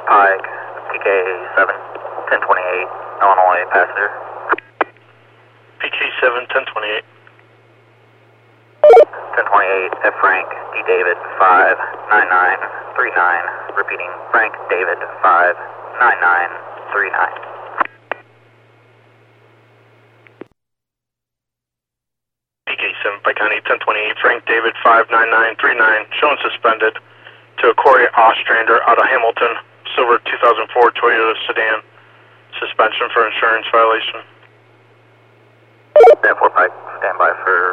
Pike, PK7, 1028, Illinois passenger. PK7, 1028. 1028, F. Frank, D. David, 59939, repeating, Frank David, 59939. PK7, Pike County, 1028, Frank David, 59939, shown suspended to Corey Ostrander out of Hamilton, silver 2004 Toyota sedan, suspension for insurance violation. 10-4 Pike, stand by for